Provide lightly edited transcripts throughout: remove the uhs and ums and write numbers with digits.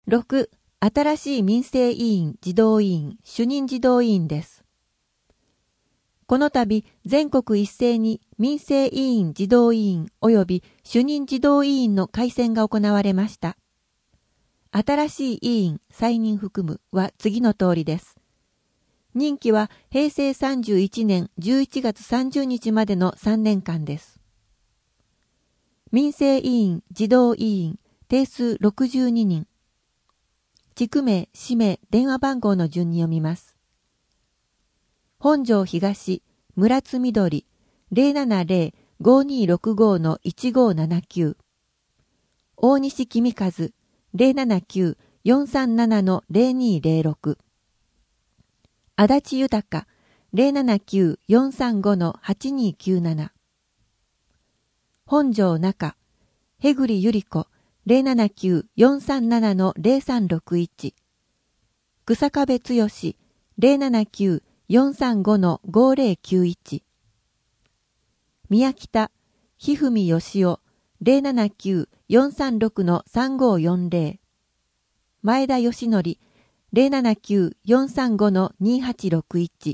6、新しい民生委員児童委員主任児童委員です。この度、全国一斉に民生委員児童委員及び主任児童委員の改選が行われました。新しい委員再任含むは次の通りです。任期は平成31年11月30日までの3年間です。民生委員児童委員定数62人。地区名、氏名、電話番号の順に読みます。本庄東、村津緑、070-5265-1579。大西君和、079-437-0206。足立豊、079-435-8297。本庄中、へぐりゆり子、079-437-0361。草壁剛、079-435-5091。宮北、ひふみよしお、079-436-3540。前田義則、079-435-2861。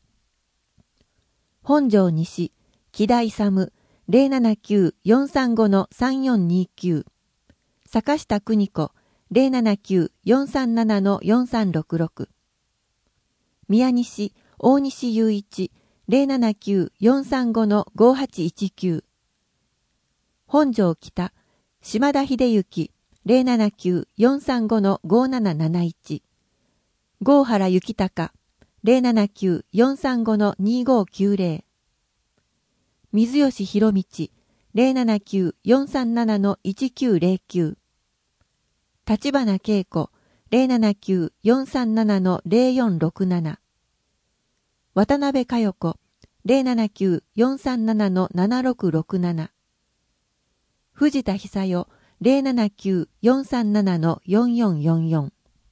本庄西、木田勇、079-435-3429。坂下邦子、079-437-4366。宮西、大西雄一、079-435-5819。本庄北、島田秀幸、079-435-5771。郷原幸隆、079-435-2590。水吉博道、079-437-1909。立花恵子、079-437-0467。渡辺佳代子、079-437-7667。藤田久代、079-437-4444。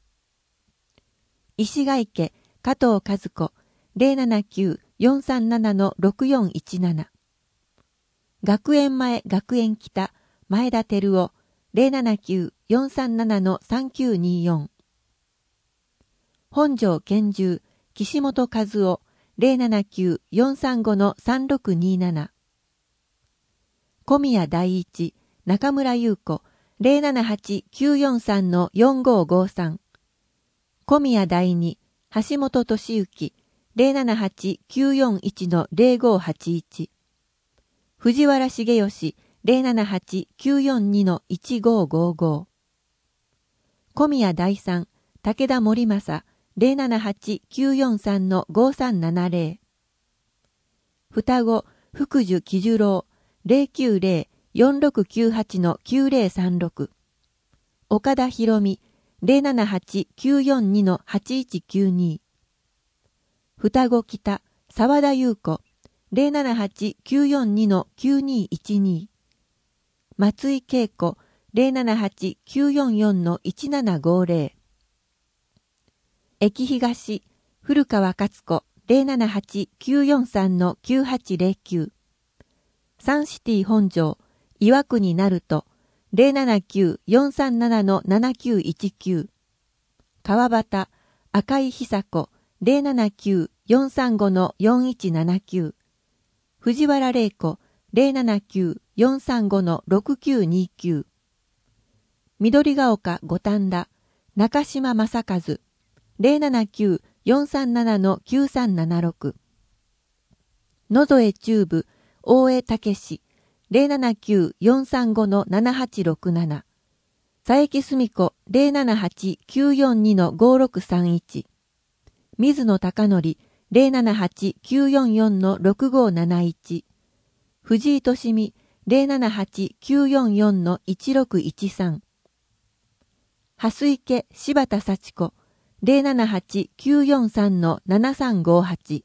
石ヶ池、加藤和子、079-437-6417。学園前学園北、前田照夫、079-437-3924。本庄健重、岸本和夫、079-435-3627。小宮大一、中村優子、078-943-4553。小宮大二、橋本俊之、078-941-0581。藤原茂義、078-942-1555。小宮大三、武田森正、078-943-5370。双子、福寿喜寿郎、090-4698-9036。岡田博美、078-942-8192。双子北、沢田優子、078-942-9212。松井恵子、078-944-1750。駅東、古川勝子、078-943-9809。サンシティ本庄、岩国なると、079-437-7919。川端、赤井久子、079-435-4179。藤原玲子、079-435-6929。緑ヶ丘五反田、中島正和、079-437-9376。野添中部、大江武史、079-435-7867。佐伯澄子、078-942-5631。水野貴則、078-944-6571。藤井敏美、078-944-1613。蓮池柴田幸子、078-943-7358。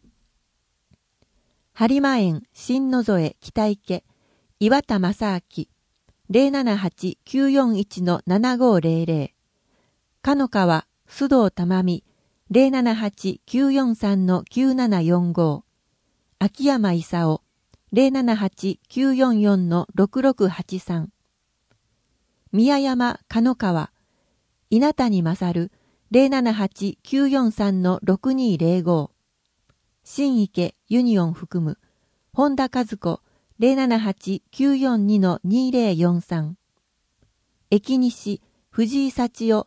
播磨園新野添北池、岩田正明、078-941-7500。かの川須藤珠美、078-943-9745。秋山勲、078-944-6683。宮山鹿野川、 稲谷勝 078-943-6205 新池ユニオン含む本田和子 078-942-2043 駅西藤井幸代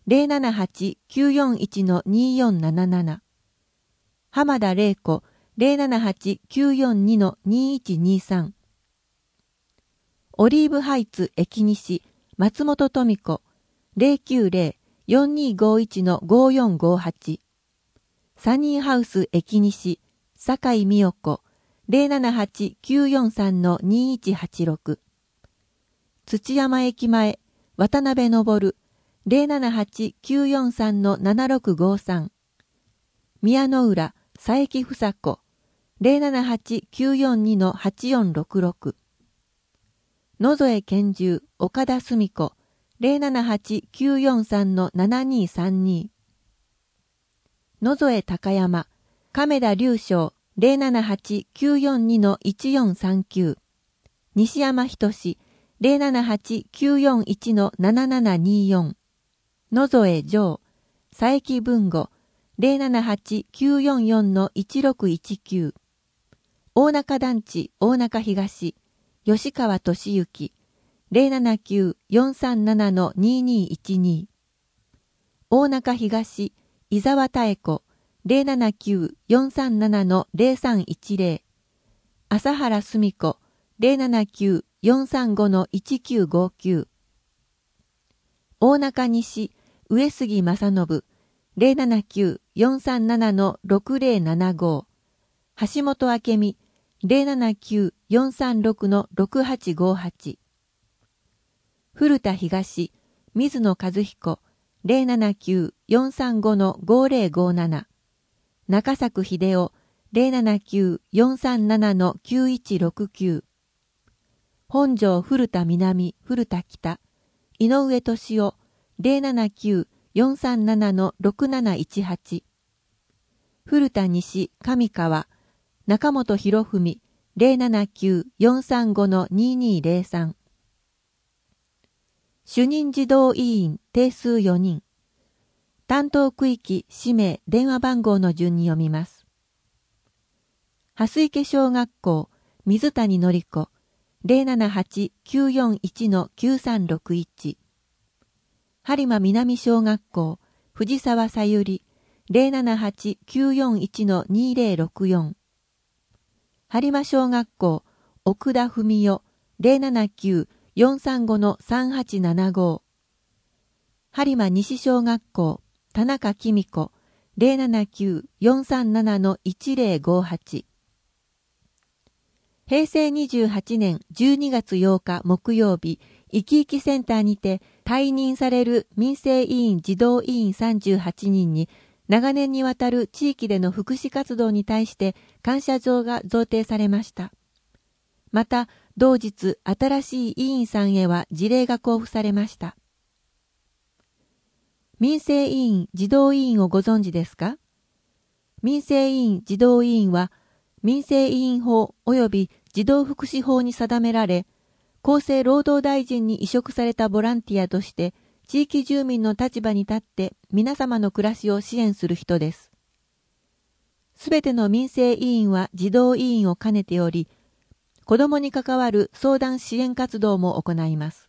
078-941-2477 浜田玲子 078-942-2123 オリーブハイツ駅西松本富子 090-4251-5458 サニーハウス駅西酒井美代子 078-943-2186 土山駅前渡辺昇 078-943-7653 宮の浦佐伯房子 078-942-8466 野添健十岡田澄子 078-943-7232 野添高山亀田隆翔 078-942-1439 西山仁 078-941-7724 野添城佐伯文吾 078-944-1619 大中団地大中東吉川俊之 079-437-2212 大中東伊沢妙子 079-437-0310 朝原澄子 079-435-1959 大中西上杉正信 079-437-6075 橋本明美 079-436-6858 古田東水野和彦 079-435-5057 中作秀夫 079-437-9169 本庄古田南古田北井上俊夫 079-437-6718 古田西上川中本博文 079-435-2203 主任児童委員定数4人担当区域氏名電話番号の順に読みます。蓮池小学校水谷典子 078-941-9361 播磨南小学校藤沢さゆり 078-941-2064 播磨小学校奥田文代 079-435-3875 播磨西小学校田中紀美子 079-437-1058 平成28年12月8日木曜日、いきいきセンターにて退任される民生委員児童委員38人に長年にわたる地域での福祉活動に対して感謝状が贈呈されました。また、同日新しい委員さんへは辞令が交付されました。民生委員児童委員をご存知ですか？民生委員児童委員は民生委員法及び児童福祉法に定められ、厚生労働大臣に委嘱されたボランティアとして地域住民の立場に立って皆様の暮らしを支援する人です。すべての民生委員は児童委員を兼ねており、子どもに関わる相談支援活動も行います。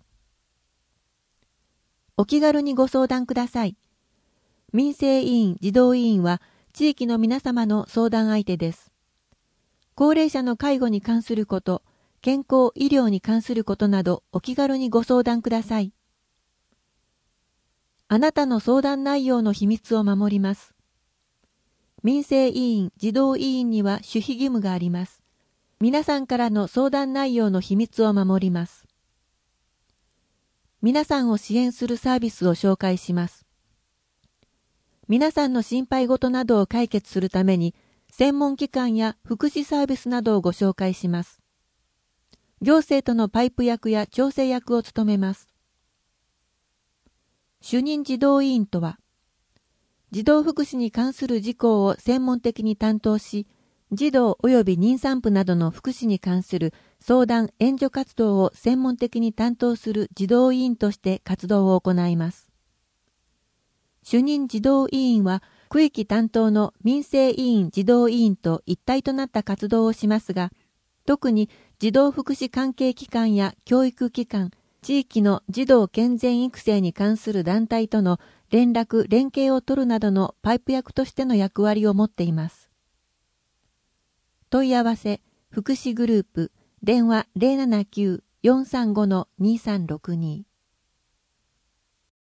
お気軽にご相談ください。民生委員児童委員は地域の皆様の相談相手です。高齢者の介護に関すること、健康医療に関することなどお気軽にご相談ください。あなたの相談内容の秘密を守ります。民生委員児童委員には守秘義務があります。皆さんからの相談内容の秘密を守ります。皆さんを支援するサービスを紹介します。皆さんの心配事などを解決するために、専門機関や福祉サービスなどをご紹介します。行政とのパイプ役や調整役を務めます。主任児童委員とは、児童福祉に関する事項を専門的に担当し、児童及び妊産婦などの福祉に関する相談・援助活動を専門的に担当する児童委員として活動を行います。 主任児童委員は区域担当の民生委員児童委員と一体となった活動をしますが、特に児童福祉関係機関や教育機関、地域の児童健全育成に関する団体との連絡・連携を取るなどのパイプ役としての役割を持っています。問い合わせ、福祉グループ、電話 079-435-2362